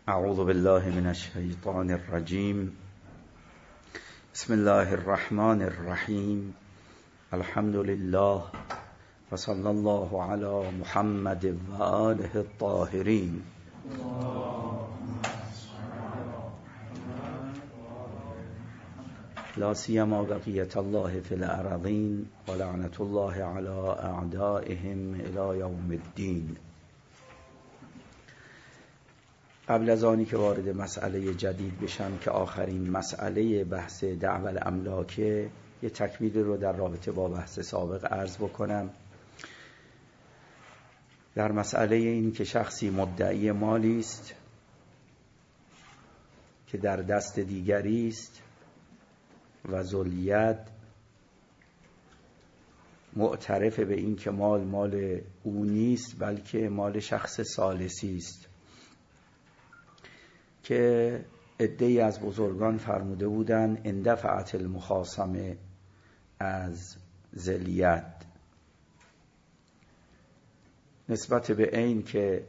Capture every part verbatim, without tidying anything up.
اعوذ بالله من الشیطان الرجیم. بسم الله الرحمن الرحیم. الحمد لله و صلی الله علی محمد و آله الطاهرین. لا سیما بقیة الله فی الارضین و لعنة الله علی اعدائهم الی یوم الدین. قبل از آنی که وارد مسئله جدید بشم که آخرین مسئله بحث دعوی الاملاکه، یه تکمیل رو در رابطه با بحث سابق عرض بکنم. در مسئله این که شخصی مدعی مالی است که در دست دیگری است و ذوالید معترف به این که مال مال او نیست بلکه مال شخص ثالثی است، که عده‌ای از بزرگان فرموده بودند اندفعت المخاصمه از ذوالید، نسبت به این که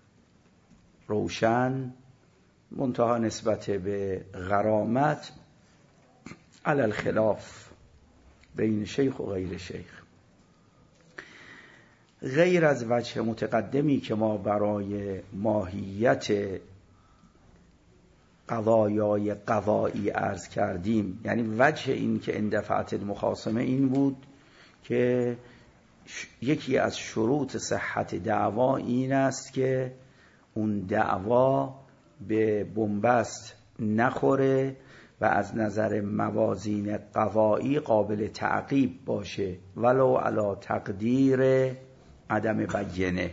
روشن، منتها نسبت به غرامت علی الخلاف بین شیخ و غیر شیخ. غیر از وجه متقدمی که ما برای ماهیت قضایای قضایی عرض کردیم، یعنی وجه این که اندفعت المخاصمه این بود که یکی از شروط صحت دعوا این است که اون دعوا به بنبست نخوره و از نظر موازین قضایی قابل تعقیب باشه، ولو علی تقدیر عدم بینه.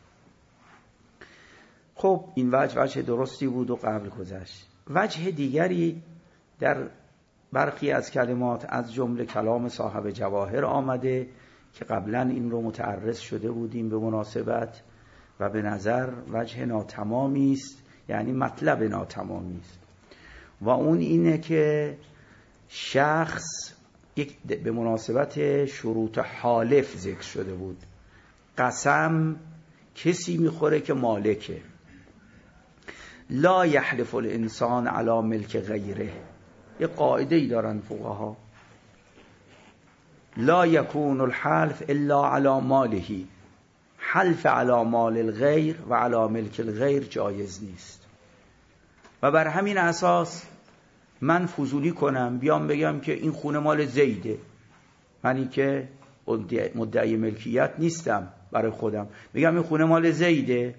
خب این وجه وجه درستی بود و قبل گذشت. وجه دیگری در برخی از کلمات از جمله کلام صاحب جواهر آمده که قبلا این رو متعرض شده بودیم به مناسبت و به نظر وجه ناتمامی است، یعنی مطلب ناتمامی است، و اون اینه که شخص یک به مناسبت شروط حالف ذکر شده بود. قسم کسی میخوره که مالکه. لا یحلف الانسان علی ملک غیره. یه قاعده ای دارن فقها، لا یکون الحلف الا علی ماله. حلف علی مال الغیر و علی ملک الغیر جایز نیست. و بر همین اساس من فضولی کنم بیام بگم که این خونه مال زیده، منی که مدعی ملکیت نیستم برای خودم، بگم این خونه مال زیده.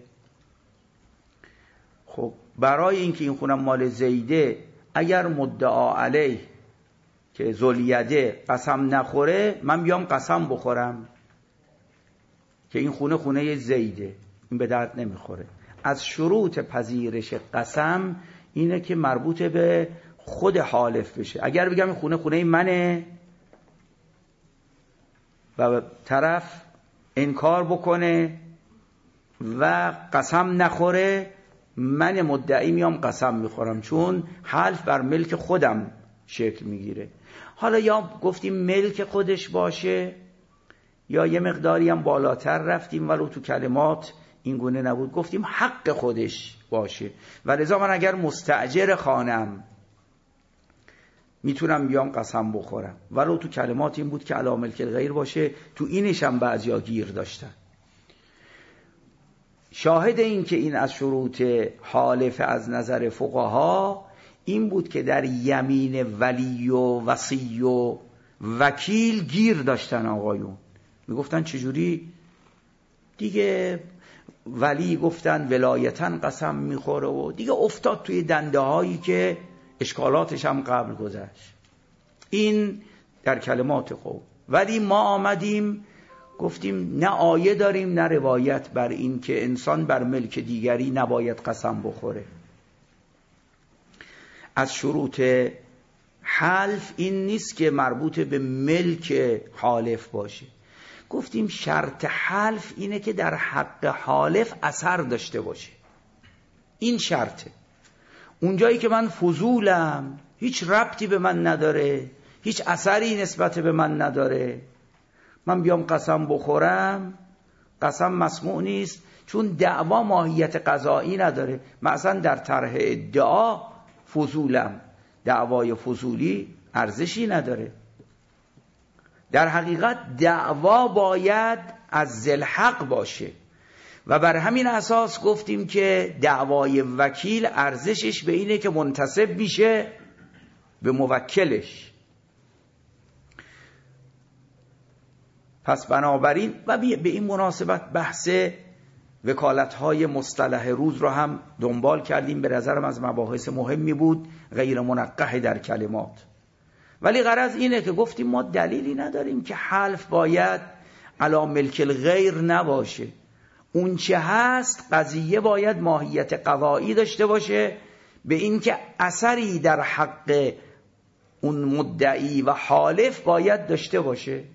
خب برای اینکه این خونه مال زیده، اگر مدعا علیه که ذوالیده قسم نخوره، من بیام قسم بخورم که این خونه خونه زیده، این به درد نمیخوره. از شروط پذیرش قسم اینه که مربوط به خود حالف بشه. اگر بگم این خونه خونه منه و طرف انکار بکنه و قسم نخوره، من مدعی میام قسم میخورم، چون حلف بر ملک خودم شکل میگیره. حالا یا گفتیم ملک خودش باشه یا یه مقداری هم بالاتر رفتیم ولو تو کلمات این گونه نبود، گفتیم حق خودش باشه. و لذا من اگر مستأجر خانم میتونم بیام قسم بخورم، ولو تو کلمات این بود که علی ملک الغیر باشه. تو اینش هم بعضیا گیر داشتن. شاهد این که این از شروط حالف از نظر فقها این بود که در یمین ولی و وصی و وکیل گیر داشتن آقایون. میگفتن چجوری دیگه ولی گفتن ولایتن قسم میخوره و دیگه افتاد توی دنده هایی که اشکالاتش هم قبل گذشت. این در کلمات خوب. ولی ما آمدیم گفتیم نه آیه داریم نه روایت بر این که انسان بر ملک دیگری نباید قسم بخوره. از شروط حلف این نیست که مربوط به ملک حالف باشه. گفتیم شرط حلف اینه که در حق حالف اثر داشته باشه. این شرطه. اونجایی که من فضولم، هیچ ربطی به من نداره، هیچ اثری نسبت به من نداره، من بیام قسم بخورم، قسم مسموع نیست، چون دعوا ماهیت قضایی نداره. مثلا در طرح ادعا فضولم، دعوای فضولی ارزشی نداره. در حقیقت دعوا باید از ذل حق باشه و بر همین اساس گفتیم که دعوای وکیل ارزشش به اینه که منتسب میشه به موکلش. پس بنابراین و به این مناسبت بحث وکالت‌های مصطلح روز رو هم دنبال کردیم، به نظرم از مباحث مهمی بود، غیر منقح در کلمات. ولی غرض اینه که گفتیم ما دلیلی نداریم که حلف باید علی ملک الغیر نباشه. اون چه هست قضیه باید ماهیت قضایی داشته باشه، به این که اثری در حق اون مدعی و حالف باید داشته باشه.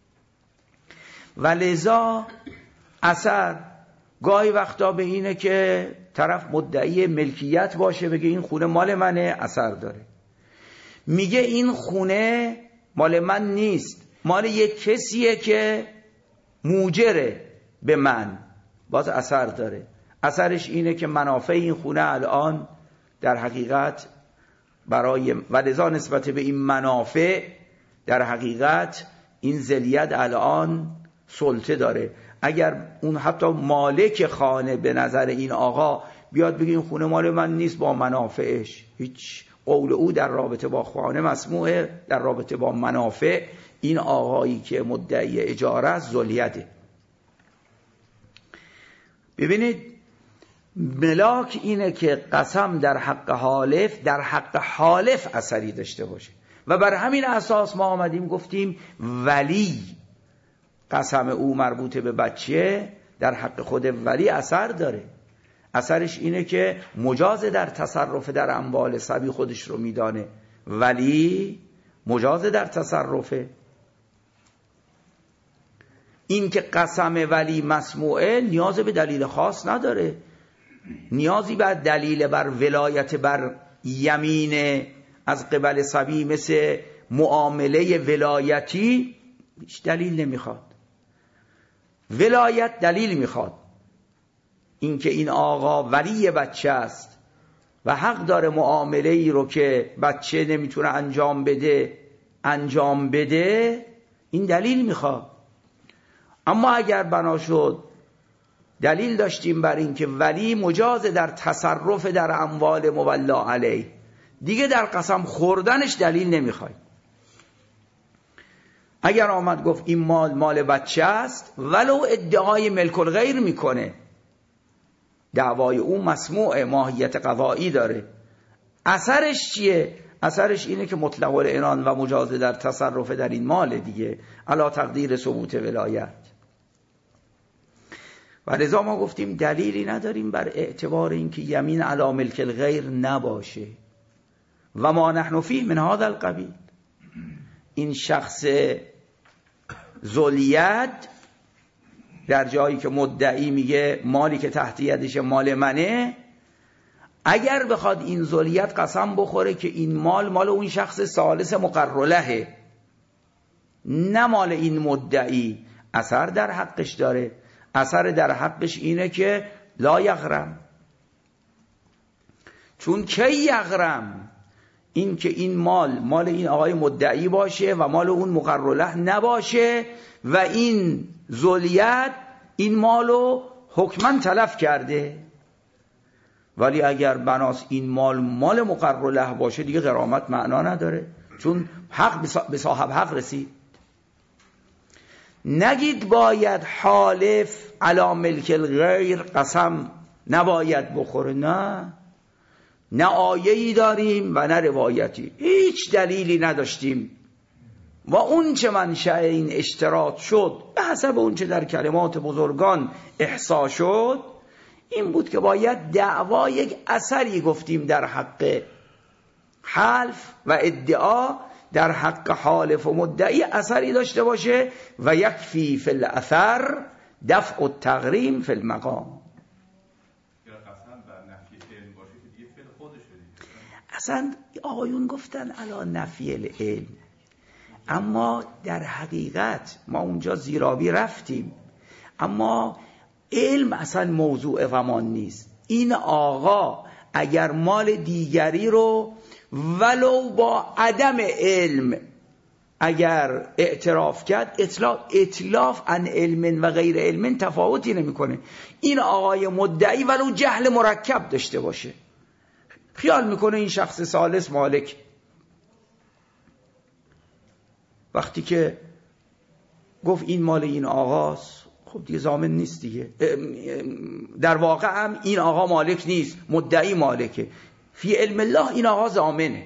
و لذا اثر گاهی وقتا به اینه که طرف مدعی ملکیت باشه، بگه این خونه مال منه، اثر داره. میگه این خونه مال من نیست، مال یک کسیه که موجره به من، باز اثر داره. اثرش اینه که منافع این خونه الان در حقیقت برای و لذا نسبت به این منافع در حقیقت این ذلیت الان سلطه داره. اگر اون حتی مالک خانه به نظر این آقا بیاد بگه این خونه مال من نیست، با منافعش هیچ، قول او در رابطه با خانه مسموعه، در رابطه با منافع این آقایی که مدعی اجاره است ذلیته. ببینید ملاک اینه که قسم در حق حالف در حق حالف اثری داشته باشه و بر همین اساس ما آمدیم گفتیم ولی قسم او مربوط به بچه در حق خود ولی اثر داره. اثرش اینه که مجاز در تصرف در اموال صبی خودش رو میدانه، ولی مجاز در تصرفه. این که قسم ولی مسموعه نیاز به دلیل خاص نداره، نیازی بر دلیل بر ولایت بر یمین از قبل صبی مثل معامله ولایتی هیچ دلیل نمیخواد. ولایت دلیل میخواد، اینکه این آقا ولی بچه است و حق داره معامله ای رو که بچه نمیتونه انجام بده انجام بده، این دلیل میخواد. اما اگر بنا شد دلیل داشتیم بر این که ولی مجاز در تصرف در اموال مولا علیه، دیگه در قسم خوردنش دلیل نمیخواد. اگر آمد گفت این مال مال بچه است ولو ادعای ملک الغیر میکنه، دعوای او مسموعه، ماهیت قضایی داره، اثرش چیه؟ اثرش اینه که مطلق العنان و مجاز در تصرف در این مال دیگه، علی تقدیر ثبوت ولایت. و لذا ما گفتیم دلیلی نداریم بر اعتبار اینکه یمین علی ملک الغیر نباشه. و ما نحن فیه من هذا القبیل، این شخص ذلیت در جایی که مدعی میگه مالی که تحت یدش مال منه، اگر بخواد این ذلیت قسم بخوره که این مال مال اون شخص ثالث مقرلهه نه مال این مدعی، اثر در حقش داره. اثر در حقش اینه که لا یغرم، چون کی یغرم؟ این که این مال مال این آقای مدعی باشه و مال اون مقرله نباشه و این ذلیت این مالو حکماً تلف کرده. ولی اگر بناس این مال مال مقرله باشه دیگه غرامت معنا نداره، چون حق به صاحب حق رسید. نگید باید حالف علی ملک الغیر قسم نباید بخوره، نه نه آیه‌ای داریم و نه روایتی، هیچ دلیلی نداشتیم. و اون چه منشأ این اشتراط شد به حسب اون چه در کلمات بزرگان احصا شد این بود که باید دعوا یک اثری گفتیم در حق حلف و ادعا در حق حالف و مدعی اثری داشته باشه و یکفی فی الاثر دفع التغریم فی المقام. اصلا آقایون گفتن علی نفی العلم، اما در حقیقت ما اونجا زیرابی رفتیم، اما علم اصلا موضوع ضمان نیست. این آقا اگر مال دیگری رو ولو با عدم علم اگر اعتراف کرد، اطلاف, اطلاف عن علم و غیر علم تفاوتی نمیکنه. این آقای مدعی ولو جهل مرکب داشته باشه، خیال میکنه این شخص ثالث مالک، وقتی که گفت این مال این آقاست، خب دیگه ضامن نیست دیگه. در واقع هم این آقا مالک نیست، مدعی مالکه. فی علم الله این آقا ضامنه،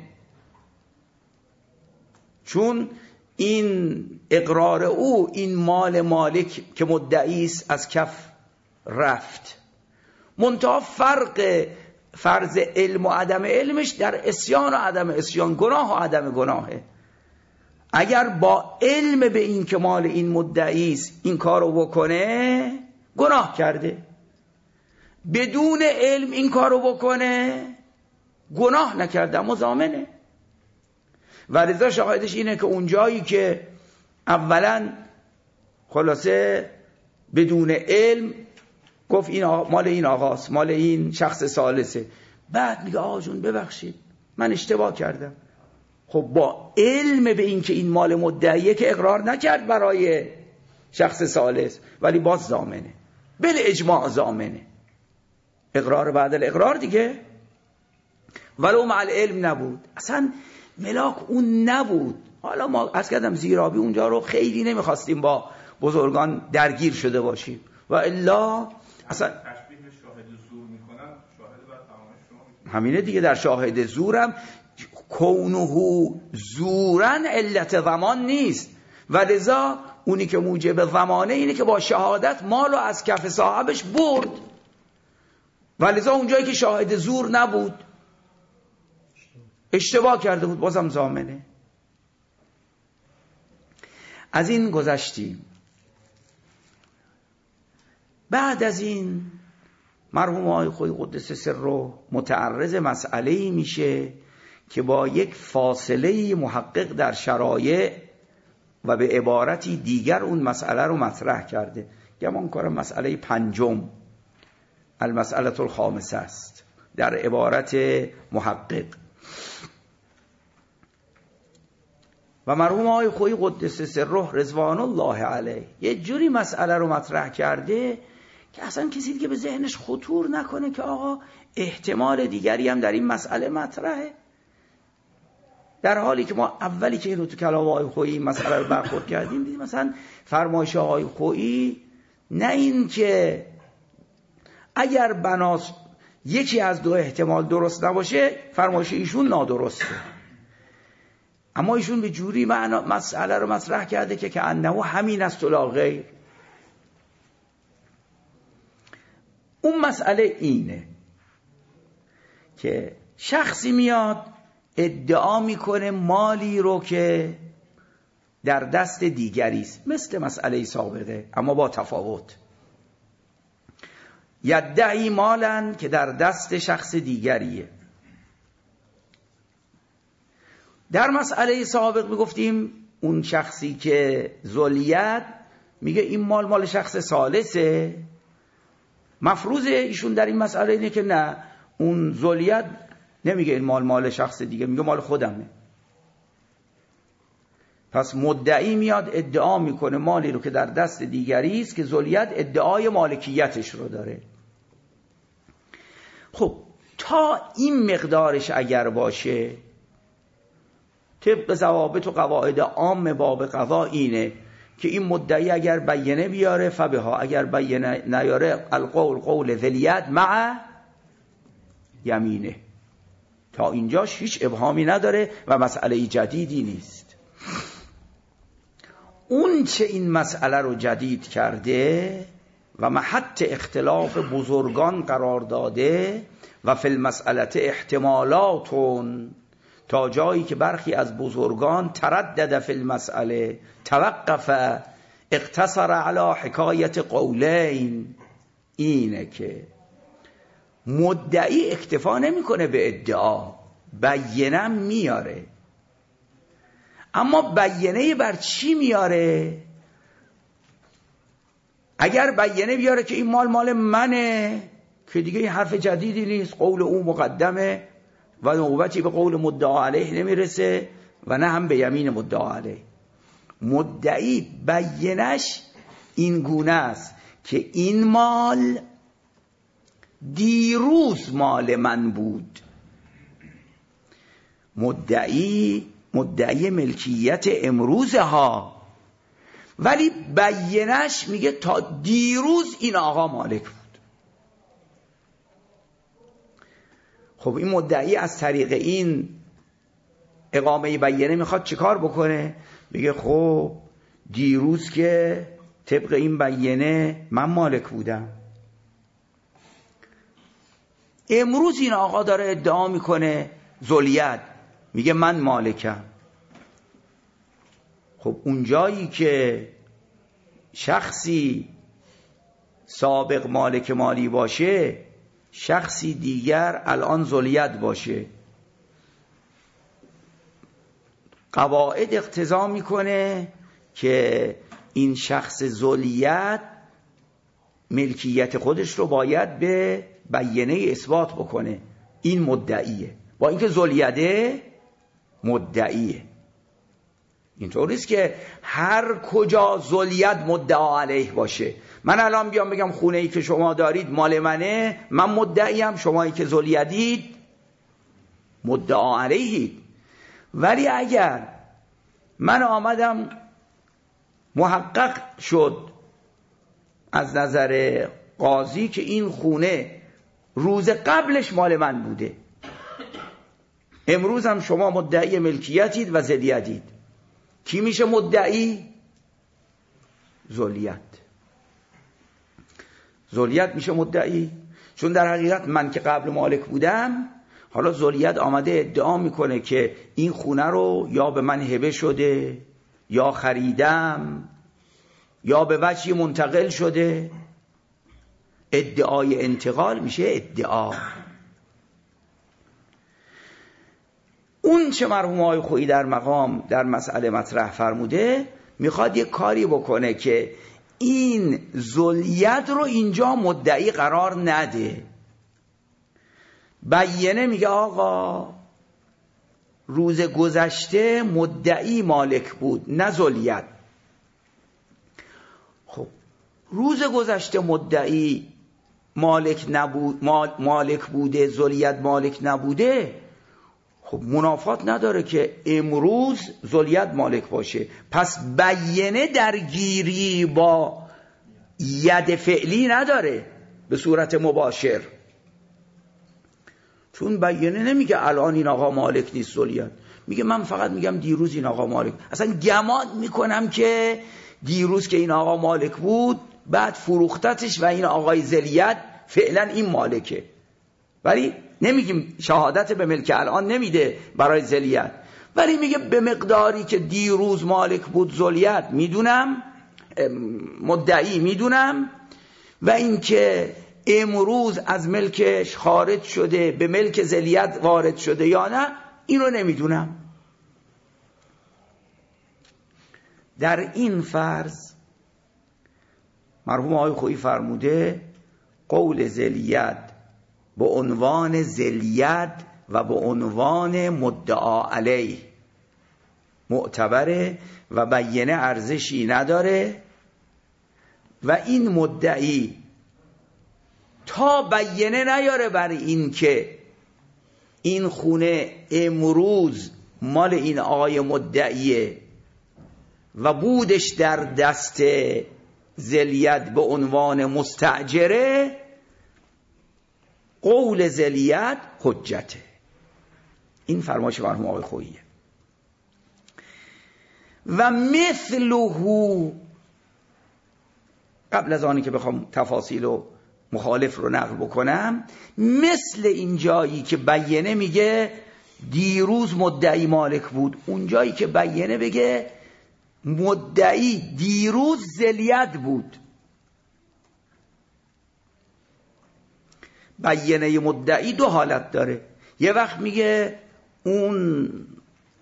چون این اقرار او این مال مالک که مدعی است از کف رفت. منتها فرق فرض علم و عدم علمش در اسیان و عدم اسیان، گناه و عدم گناهه. اگر با علم به این که مال این مدعی است این کارو بکنه، گناه کرده. بدون علم این کارو بکنه، گناه نکرده اما ضامنه. و لذا شاهدش اینه که اون جایی که اولا خلاصه بدون علم گفت این آقا مال این آقاست، مال این شخص ثالثه، بعد میگه آقا جون ببخشید من اشتباه کردم. خب با علم به این که این مال مدعیه که اقرار نکرد برای شخص ثالث، ولی باز ضامنه، بل اجماع ضامنه. اقرار بعد الاقرار دیگه، ولو مع العلم نبود، اصلا ملاک اون نبود. حالا ما از کردم زیرابی اونجا رو خیلی نمیخواستیم با بزرگان درگیر شده باشیم، و الا اصلا تشبیه شاهد زور میکنن، شاهد بعد تمامش شما همینه دیگه. در شاهد زورم کونه زورن علت ضمان نیست، و لذا اونی که موجب ضمانه اینه که با شهادت مالو از کف صاحبش برد، و لذا اونجایی که شاهد زور نبود اشتباه کرده بود، بازم ضامنه. از این گذشتیم. بعد از این مرحوم آقای خویی قدس سره متعرض مسئله‌ای میشه که با یک فاصله محقق در شرایع و به عبارتی دیگر اون مسئله رو مطرح کرده. گمان کنم مسئله پنجم، المسئله الخامسه است در عبارت محقق. و مرحوم آقای خویی قدس سره رضوان الله علیه یه جوری مسئله رو مطرح کرده که اصلا کسی دیگه به ذهنش خطور نکنه که آقا احتمال دیگری هم در این مسئله مطرحه، در حالی که ما اولی که این رو تو کلام آقای خویی این مسئله رو برخورد کردیم دیدیم مثلا فرمایش آقای خویی نه این که اگر بناس یکی از دو احتمال درست نباشه فرمایش ایشون نادرسته، اما ایشون به جوری معنا مسئله رو مطرح کرده که که انه همین است لا غیر. اون مسئله اینه که شخصی میاد ادعا میکنه مالی رو که در دست دیگری است، مثل مسئله سابقه اما با تفاوت. یدعی مالن که در دست شخص دیگریه. در مسئله سابق میگفتیم اون شخصی که ذلیت میگه این مال مال شخص ثالثه، مفروض ایشون در این مسئله اینه که نه، اون ذلیت نمیگه این مال مال شخص دیگه، میگه مال خودمه. پس مدعی میاد ادعا میکنه مالی رو که در دست دیگری است که ذلیت ادعای مالکیتش رو داره. خب تا این مقدارش اگر باشه، طبق ضوابط و قواعد عام باب قضا اینه که این مدعی اگر بیانه بیاره فبها، اگر بیانه نیاره القول قول ذلیت مع یمینه. تا اینجاش هیچ ابهامی نداره و مسئله جدیدی نیست. اون چه این مسئله رو جدید کرده و محط اختلاف بزرگان قرار داده و فی المسئله احتمالاتون، تا جایی که برخی از بزرگان تردد فی المسئله، توقف، اقتصر علی حکایت قولین، اینه که مدعی اکتفا نمیکنه به ادعا، بیانه میاره. اما بیانه بر چی میاره؟ اگر بیانه بیاره که این مال مال منه که دیگه این حرف جدیدی نیست، قول او مقدمه و نوبتی به قول مدعا علیه نمیرسه و نه هم به یمین مدعا علیه. مدعی بیانش این گونه است که این مال دیروز مال من بود. مدعی مدعی ملکیت امروز ها، ولی بیانش میگه تا دیروز این آقا مالک بود. خب این مدعی از طریق این اقامه بیانه میخواد چیکار بکنه؟ میگه خب دیروز که طبق این بیانه من مالک بودم، امروز این آقا داره ادعا میکنه ذوالید، میگه من مالکم. خب اون جایی که شخصی سابق مالک مالی باشه، شخصی دیگر الان ذوالید باشه، قواعد اقتضا میکنه که این شخص ذوالید ملکیت خودش رو باید به بیانه اثبات بکنه. این مدعیه، با اینکه ذوالید مدعیه. اینطور نیست که هر کجا ذوالید مدعا علیه باشه. من الان بیام بگم خونه ای که شما دارید مال منه، من مدعیم، شمایی که ذوالیدید مدعا علیهید. ولی اگر من آمدم محقق شد از نظر قاضی که این خونه روز قبلش مال من بوده، امروز هم شما مدعی ملکیتید و ذوالیدید، کی میشه مدعی؟ ذوالید. ذوالید میشه مدعی، چون در حقیقت من که قبل مالک بودم، حالا ذوالید آمده ادعا میکنه که این خونه رو یا به من هبه شده یا خریدم یا به وجهی منتقل شده. ادعای انتقال میشه ادعا. اون چه مرحوم آقای خویی در مقام در مسئله مطرح فرموده، میخواد یک کاری بکنه که این ذوالید رو اینجا مدعی قرار نده. بیانه میگه آقا روز گذشته مدعی مالک بود نه ذوالید. خب روز گذشته مدعی مالک نبود، مالک بوده، ذوالید مالک نبوده، خب منافات نداره که امروز ذوالید مالک باشه. پس بیانه درگیری با ید فعلی نداره به صورت مباشر، چون بیانه نمیگه الان این آقا مالک نیست ذوالید، میگه من فقط میگم دیروز این آقا مالک. اصلا گمان میکنم که دیروز که این آقا مالک بود بعد فروختتش و این آقای ذوالید فعلا این مالکه، ولی نمیگیم شهادت به ملک الان نمیده برای ذوالید، ولی میگه به مقداری که دیروز مالک بود ذوالید میدونم، مدعی میدونم، و اینکه امروز از ملکش خارج شده به ملک ذوالید وارد شده یا نه این رو نمیدونم. در این فرض مرحوم آقای خویی فرموده قول ذوالید به عنوان ذوالید و به عنوان مدعا علیه معتبره و بیانه ارزشی نداره، و این مدعی تا بیانه نیاره بر این که این خونه امروز مال این آقای مدعیه و بودش در دست ذوالید به عنوان مستأجره، قول ذوالید حجته. این فرمایش مرحوم آقای خوییه. و مثله، قبل از آنی که بخوام تفاصیل و مخالف رو نقل بکنم، مثل این جایی که بیانه میگه دیروز مدعی مالک بود، اون جایی که بیانه بگه مدعی دیروز ذوالید بود. بیانه مدعی دو حالت داره، یه وقت میگه اون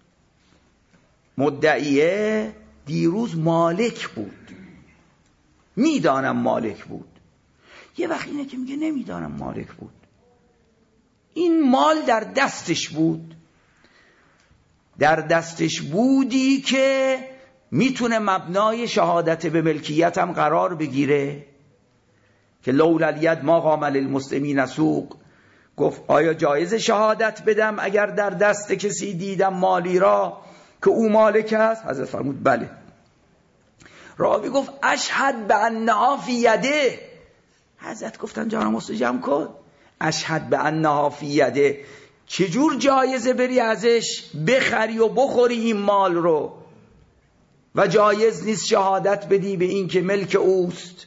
مدعیه دیروز مالک بود، میدانم مالک بود. یه وقت اینه که میگه نمیدانم مالک بود. این مال در دستش بود، در دستش بودی که میتونه مبنای شهادت به ملکیت هم قرار بگیره که لولا الید ما قام للمسلمین سوق. گفت آیا جایز شهادت بدم اگر در دست کسی دیدم مالی را که او مالک است؟ حضرت فرمود بله. راوی گفت اشهد به انها فی یده. حضرت گفتن جانم جمع کن، اشهد به انها فی یده، چجور جایزه بری ازش بخری و بخوری این مال رو و جایز نیست شهادت بدی به این که ملک اوست؟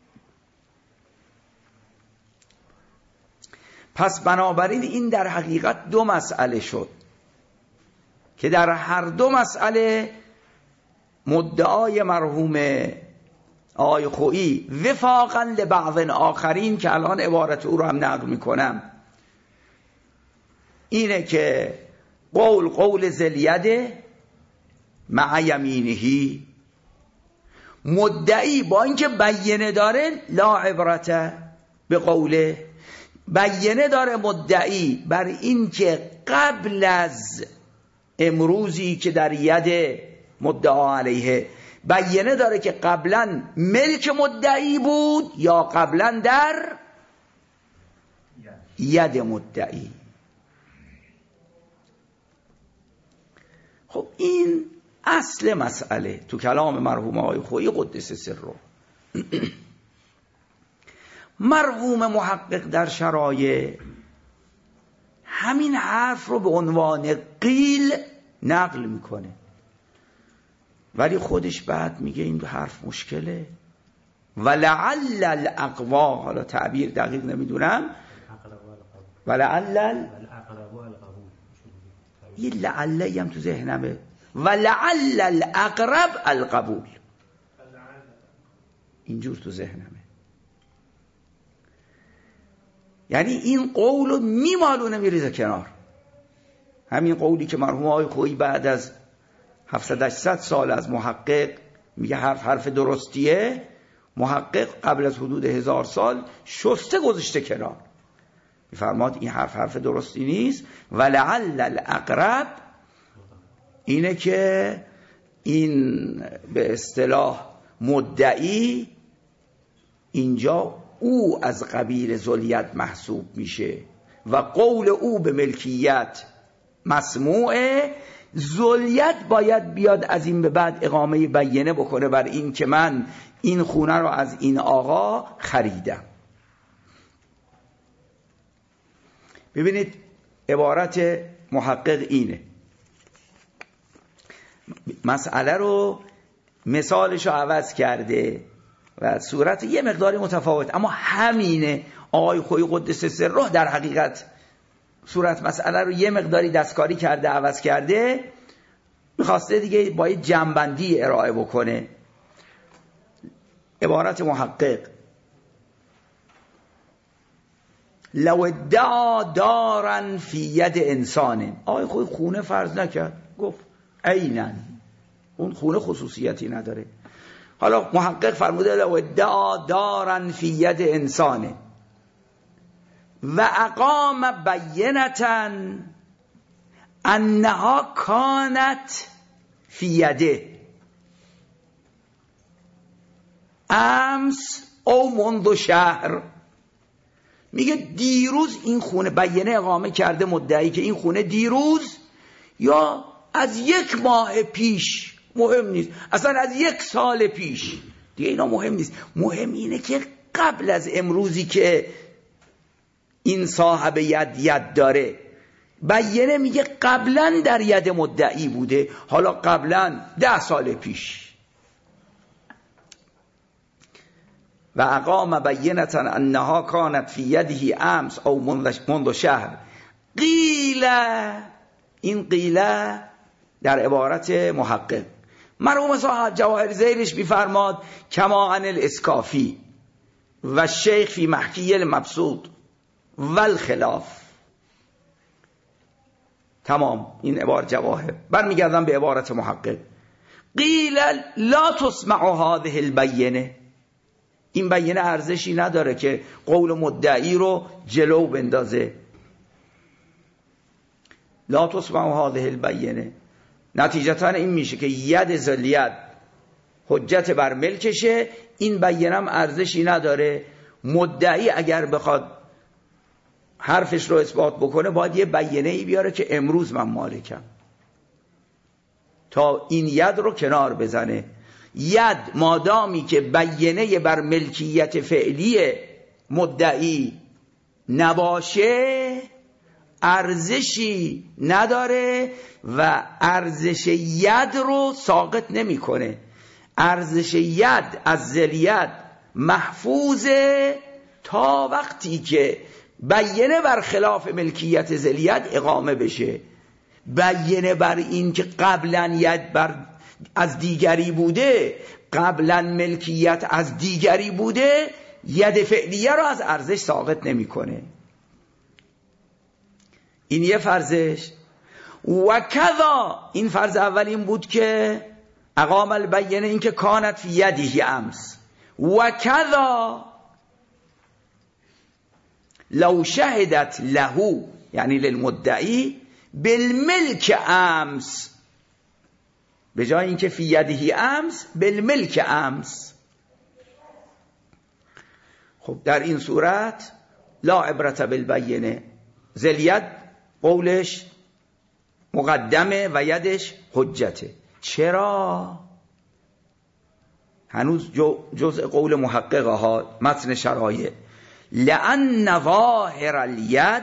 پس بنابراین این در حقیقت دو مسئله شد که در هر دو مسئله مدعای مرحوم آقای خویی وفاقا لبعض آخرین که الان عبارت او رو هم نقل میکنم اینه که قول قول ذلیده مع یمینهی، مدعی با اینکه بینه داره لا عبرته به قوله، بینه داره مدعی بر این که قبل از امروزی که در ید مدعا علیه، بینه داره که قبلا ملک مدعی بود یا قبلا در ید مدعی. خب این اصل مسئله تو کلام مرحوم آقای خویی قدس سره. مرحوم محقق در شرایع همین حرف رو به عنوان قیل نقل میکنه، ولی خودش بعد میگه این دو حرف مشکله. ولعل الاقوا، حالا تعبیر دقیق نمیدونم، ولعل یه لعلی هم تو ذهنمه، ولعل الاقرب القبول، اینجور تو ذهنمه. یعنی این قول رو میمالونه میریزه کنار. همین قولی که مرحوم آقای خویی بعد از هفتصد هشتصد سال از محقق میگه حرف حرف درستیه، محقق قبل از حدود هزار سال شسته گذاشته کنار، میفرماد این حرف حرف درستی نیست. ولعل الاقرب اینه که این به اصطلاح مدعی اینجا او از قبیل ذلیت محسوب میشه و قول او به ملکیت مسموعه. ذلیت باید بیاد از این به بعد اقامه بینه بکنه بر این که من این خونه رو از این آقا خریدم. ببینید عبارت محقق اینه، مسئله رو مثالش رو عوض کرده و صورت یه مقداری متفاوت، اما همینه. آقای خویی قدس سره در حقیقت صورت مسئله رو یه مقداری دستکاری کرده، عوض کرده، میخواسته دیگه با یه جنبندی ارائه بکنه. عبارت محقق لو ادعا دارن فی ید انسان، آقای خویی خونه فرض نکرد، گفت عیناً اون خونه خصوصیتی نداره. حالا محقق فرموده لو ادعا دارن فی ید انسان و اقام بینتا انها کانت فی یده امس او منذ شهر، میگه دیروز این خونه، بینه اقامه کرده مدعی که این خونه دیروز یا از یک ماه پیش، مهم نیست اصلا از یک سال پیش، دیگه اینا مهم نیست، مهم اینه که قبل از امروزی که این صاحب ید ید داره، بینه میگه قبلا در ید مدعی بوده، حالا قبلا ده سال پیش. و اقام بینتا انها کانت فی یده امس او منذ شهر قیل، این قیل در عبارت محقق. مرحوم صاحب جواهر زیرش میفرماد کما عن الاسکافی و شیخ فی محکی المبسوط والخلاف. تمام، این عبارت جواهر. برمیگردم به عبارت محقق. قیل لا تسمع هذه البینه، این بیانه ارزشی نداره که قول مدعی رو جلو بندازه. لا تسمع هذه البینه. نتیجتا این میشه که ید ذلیت حجت بر ملکشه، این بیانه هم ارزشی نداره. مدعی اگر بخواد حرفش رو اثبات بکنه باید یه بیانه ای بیاره که امروز من مالکم تا این ید رو کنار بزنه. ید مادامی که بیانه بر ملکیت فعلی مدعی نباشه ارزشی نداره و ارزش ید رو ساقط نمیکنه. ارزش ید از ذلیت محفوظه تا وقتی که بیانه بر خلاف ملکیت ذلیت اقامه بشه. بیانه بر این که قبلا ید بر از دیگری بوده، قبلا ملکیت از دیگری بوده، ید فعلیه رو از ارزش ساقط نمیکنه. این یه فرضش. و کذا، این فرض اول این بود که اقام البینه، این که کانت فی یده امس. و کذا لو شهدت له، یعنی للمدعی، بالملک امس، به جای اینکه فی یده امس بالملک امس. خب در این صورت لا عبرت بالبینه، ذلیت قولش مقدمه و یدش حجته. چرا؟ هنوز جزء قول محققه ها، متن شرایع. لأن ظاهر الید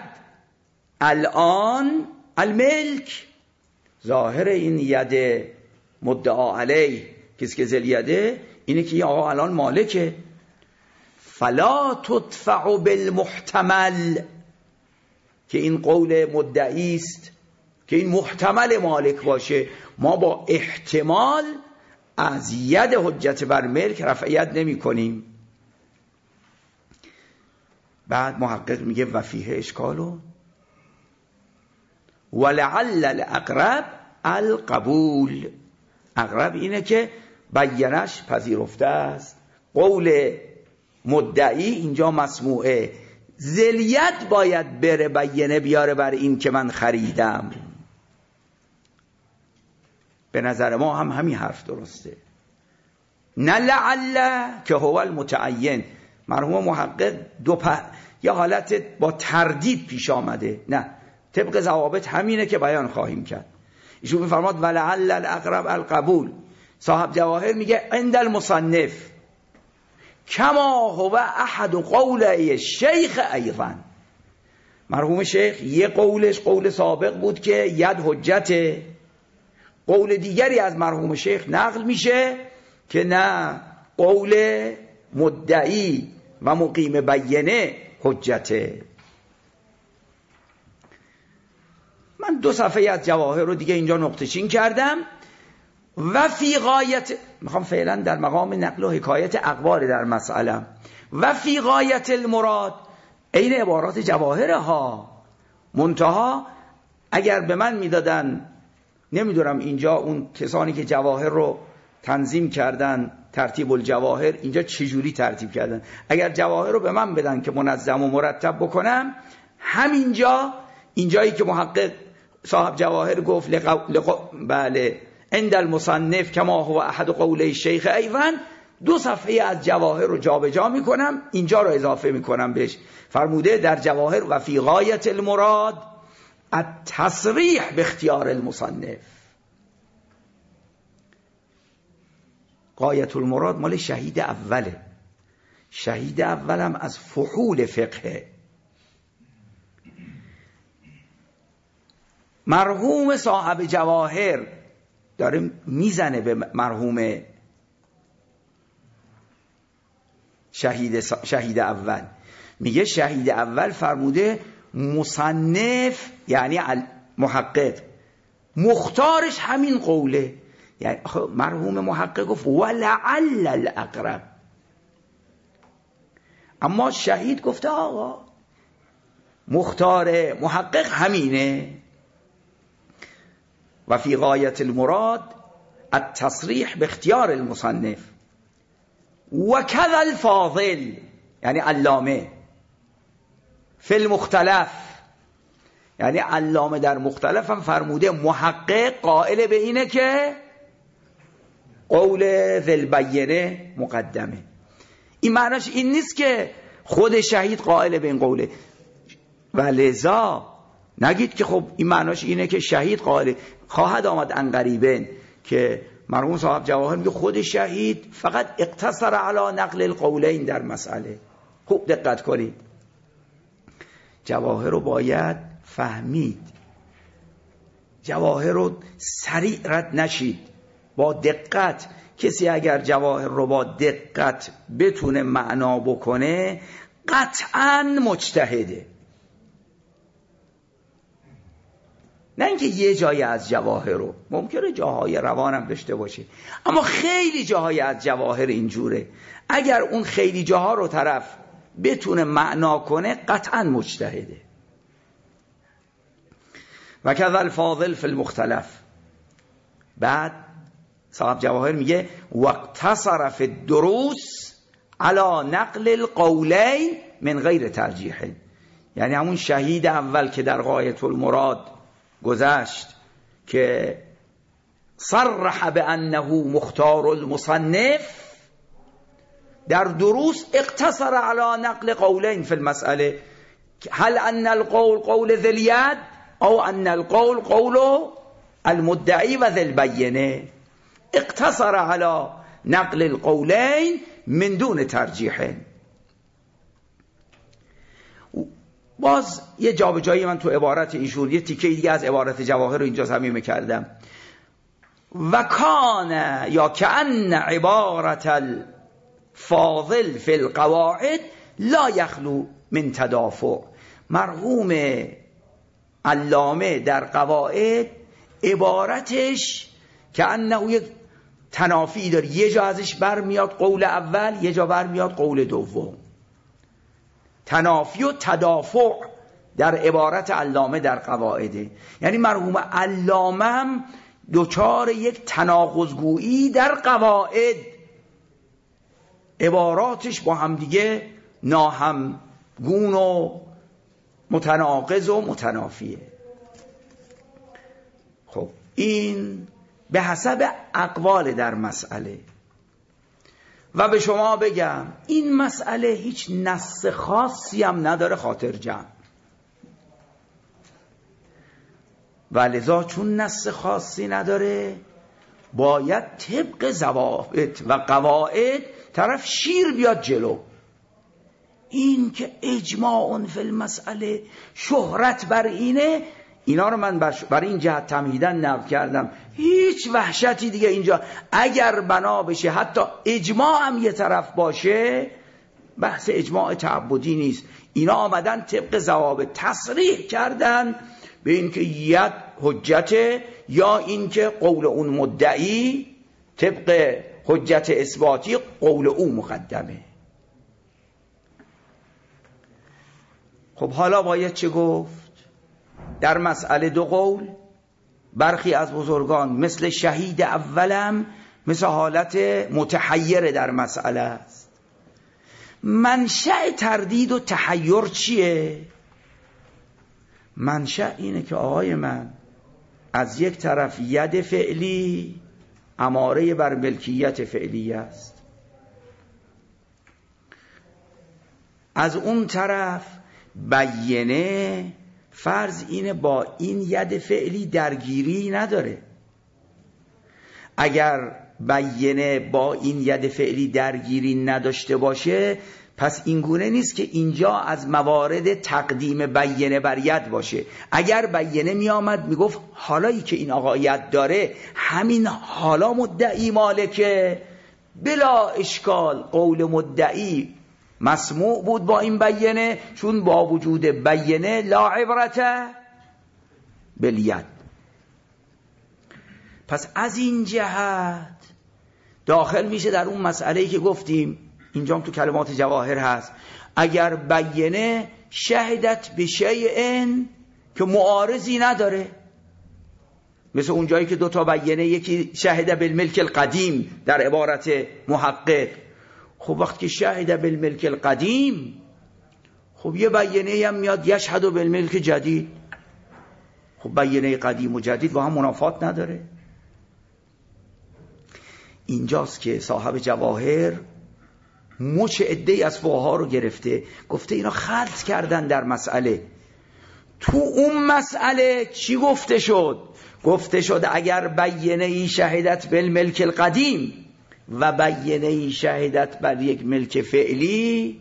الان الملک، ظاهر این ید مدعا علیه کسی که ذلیته اینه که آقا الان مالکه. فلا تدفع بالمحتمل، که این قول مدعی است که این محتمل مالک باشه، ما با احتمال از ید حجت بر ملک رفع ید نمی کنیم. بعد محقق میگه و فیه اشکالو ولعل الاقرب القبول. اقرب اینه که بیانش پذیرفته است، قول مدعی اینجا مسموعه، ذلیت باید بره بیانه بیاره بر این که من خریدم. به نظر ما هم همین حرف درسته. نه لعل که هو المتعین. مرحوم محقق دو په... یه حالت با تردید پیش آمده. نه، طبق ضوابط همینه که بیان خواهیم کرد. ایشون میفرماد ولعل الاقرب القبول. صاحب جواهر میگه عند المصنف کما هو احد قوله شیخ ایضا. مرحوم شیخ یه قولش قول سابق بود که ید حجته، قول دیگری از مرحوم شیخ نقل میشه که نه، قول مدعی و مقیم بیانه حجته. من دو صفحه از جواهر رو دیگه اینجا نقطه چین کردم. و فی غایت، میخوام فعلا در مقام نقل و حکایت اقوال در مسئله. و فی غایت المراد، این عبارات جواهر ها، منتها اگر به من میدادن، نمیدونم اینجا اون کسانی که جواهر رو تنظیم کردن، ترتیب الجواهر، اینجا چجوری ترتیب کردن، اگر جواهر رو به من بدن که منظم و مرتب بکنم، همینجا اینجایی که محقق صاحب جواهر گفت لق... لق... بله عند المصنف کما هو احد قوله شیخ ایضا، دو صفحه از جواهر رو جابجا جا میکنم، اینجا رو اضافه میکنم بهش. فرموده در جواهر و فی غایت المراد التصریح به اختیار المصنف. غایت المراد مال شهید اوله، شهید اولم از فحول فقه. مرحوم صاحب جواهر داره میزنه به مرحوم شهید, شهید اول، میگه شهید اول فرموده مصنف یعنی محقق مختارش همین قوله. یعنی مرحوم محقق گفت ولعل الاقرب، اما شهید گفته آقا مختار محقق همینه. و فی غایت المراد التصریح به اختیار المصنف و کذا الفاضل یعنی علامه، فی المختلف یعنی علامه در مختلف هم فرموده محقق قائل به اینه که قول ذی البینه مقدمه. این معناش این نیست که خود شهید قائل به این قوله، و لذا نگید که خب این معناش اینه که شهید قائل. خواهد آمد عنقریباً که مرحوم صاحب جواهر میگه خود شهید فقط اقتصر علی نقل القولین در مسئله. خوب دقت کنید، جواهر رو باید فهمید، جواهر رو سریع رد نشید، با دقت. کسی اگر جواهر رو با دقت بتونه معنا بکنه قطعاً مجتهده. نه اینکه یه جایی از جواهر رو، ممکنه جاهای روانم داشته باشه، اما خیلی جاهای از جواهر اینجوره، اگر اون خیلی جاها رو طرف بتونه معنا کنه قطعاً مجتهده. و کذا الفاضل فی المختلف. بعد صاحب جواهر میگه واقتصر فی الدروس علی نقل القولین من غیر ترجیح، یعنی همون شهید اول که در غایة المراد گذشت که صرح بانه مختار المصنف، در دروس اقتصر على نقل قولین فی المسئله، هل ان القول قول ذی الید او ان القول قول المدعی و ذی البینه. اقتصر على نقل القولین من دون ترجیح. باز یه جا به جایی من تو عبارت ایشون یه تیکه دیگه از عبارت جواهر رو اینجا ضمیمه کردم. و کان یا کأن عبارت الفاضل فی القواعد لا یخلو من تدافع. مرحوم علامه در قواعد عبارتش کأنه یک تنافی داره، یه جا ازش برمیاد قول اول، یه جا برمیاد قول دوم. تنافی و تدافع در عبارت علامه در قواعده، یعنی مرحوم علامه هم دوچار یک تناقض‌گویی در قواعد، عباراتش با هم دیگه ناهمگون و متناقض و متنافیه. خب این به حسب اقوال در مسئله. و به شما بگم این مسئله هیچ نص خاصی هم نداره خاطر جمع، و لذا چون نص خاصی نداره باید طبق ضوابط و قواعد طرف شیر بیاد جلو. این که اجماع فی المسئله شهرت بر اینه، اینا رو من برای این جهت تمهیدن نقل کردم. هیچ وحشتی دیگه اینجا اگر بنا بشه حتی اجماع هم یه طرف باشه، بحث اجماع تعبدی نیست. اینا آمدن طبق ضوابط تصریح کردن به این که ید حجت، یا این که قول اون مدعی طبق حجت اثباتی قول اون مقدمه. خب حالا باید چه گفت؟ در مسئله دو قول. برخی از بزرگان مثل شهید اولم مثل حالت متحیر در مسئله است. منشأ تردید و تحیر چیه؟ منشأ اینه که آقای من از یک طرف ید فعلی اماره بر ملکیت فعلی است، از اون طرف بیینه فرض اینه با این ید فعلی درگیری نداره. اگر بیینه با این ید فعلی درگیری نداشته باشه، پس اینگونه نیست که اینجا از موارد تقدیم بیینه بر ید باشه. اگر بیینه می آمد می گفت حالایی که این آقا ید داره همین حالا مدعی مالکه، بلا اشکال قول مدعی مسموع بود با این بیینه، چون با وجود بیینه لا عبرت بالید. پس از این جهت داخل میشه در اون مسئله‌ای که گفتیم اینجا هم تو کلمات جواهر هست. اگر بیینه شهدت به شیئن که معارضی نداره، مثل اون جایی که دو تا بیینه، یکی شهد بالملک القدیم در عبارت محقق، خب وقتی که شهد بالملک القدیم، خب یه بیانیه هم میاد یشهد بالملک جدید. خب بیانیه قدیم و جدید با هم منافات نداره. اینجاست که صاحب جواهر مچ عده‌ای از فقها رو گرفته، گفته اینا خلط کردن در مسئله. تو اون مسئله چی گفته شد؟ گفته شد اگر بیانیه شهادت بالملک القدیم و بیانیه شهادت بر یک ملک فعلی،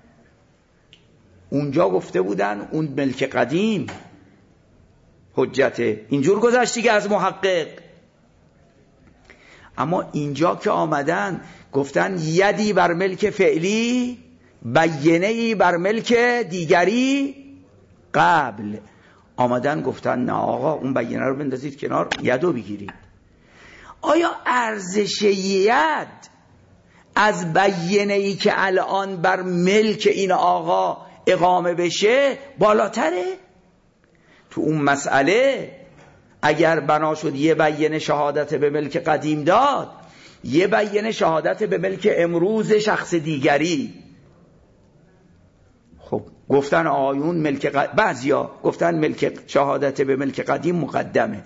اونجا گفته بودن اون ملک قدیم حجته. اینجور گذشتی که از محقق. اما اینجا که آمدن گفتن یدی بر ملک فعلی، بیانه‌ای بر ملک دیگری قبل. آمدن گفتن نه آقا اون بیانه رو بندازید کنار، یدو بگیرید. آیا ارزش ید از بیانه‌ای که الان بر ملک این آقا اقامه بشه بالاتره؟ تو اون مسئله اگر بنا شد یه بیانه شهادت به ملک قدیم داد، یه بیانه شهادت به ملک امروز شخص دیگری، خب گفتن آیون ملک قد... بعضیا گفتن ملک شهادت به ملک قدیم مقدمه.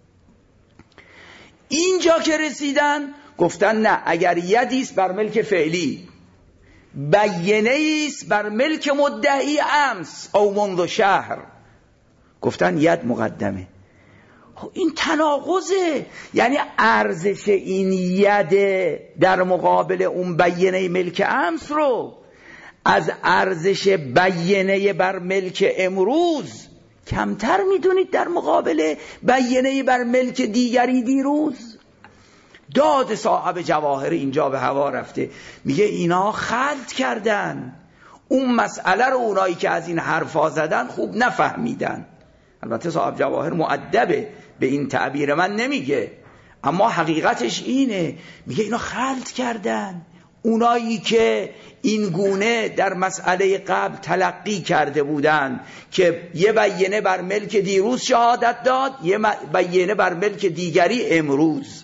اینجا که رسیدن گفتن نه، اگر یدیست بر ملک فعلی، بیانه‌ایست بر ملک مدعی امس او منذ شهر، گفتن ید مقدمه. خب این تناقضه. یعنی ارزش این ید در مقابل اون بیانه ملک امس رو از ارزش بیانه بر ملک امروز کمتر میدونید در مقابل بیانه بر ملک دیگری دیروز؟ داد صاحب جواهر اینجا به هوا رفته، میگه اینا خلط کردن اون مسئله رو. اونایی که از این حرفا زدن خوب نفهمیدن. البته صاحب جواهر مؤدبه، به این تعبیر من نمیگه، اما حقیقتش اینه. میگه اینا خلط کردن. اونایی که این گونه در مسئله قبل تلقی کرده بودن که یه بیانه بر ملک دیروز شهادت داد، یه بیانه بر ملک دیگری امروز.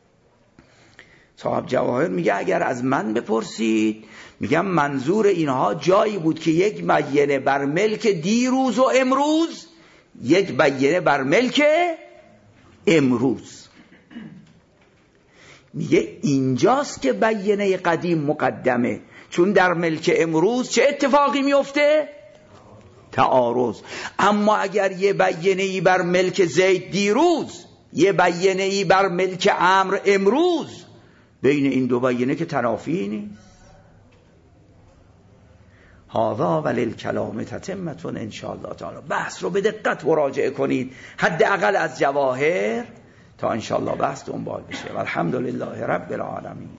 صاحب جواهر میگه اگر از من بپرسید، میگم منظور اینها جایی بود که یک بیانه بر ملک دیروز و امروز، یک بیانه بر ملک امروز. میگه اینجاست که بیانه قدیم مقدمه، چون در ملک امروز چه اتفاقی میفته؟ تعارض. اما اگر یه بیانه‌ای بر ملک زید دیروز، یه بیانه‌ای بر ملک عمرو امروز، بین این دو بیانه که تنافی نیست. هذا وللکلام تتمة ان شاء الله تعالی. بحث رو به دقت مراجعه کنید، حداقل از جواهر، تا ان شاء الله بحث دنبال بشه. والحمدلله رب العالمین.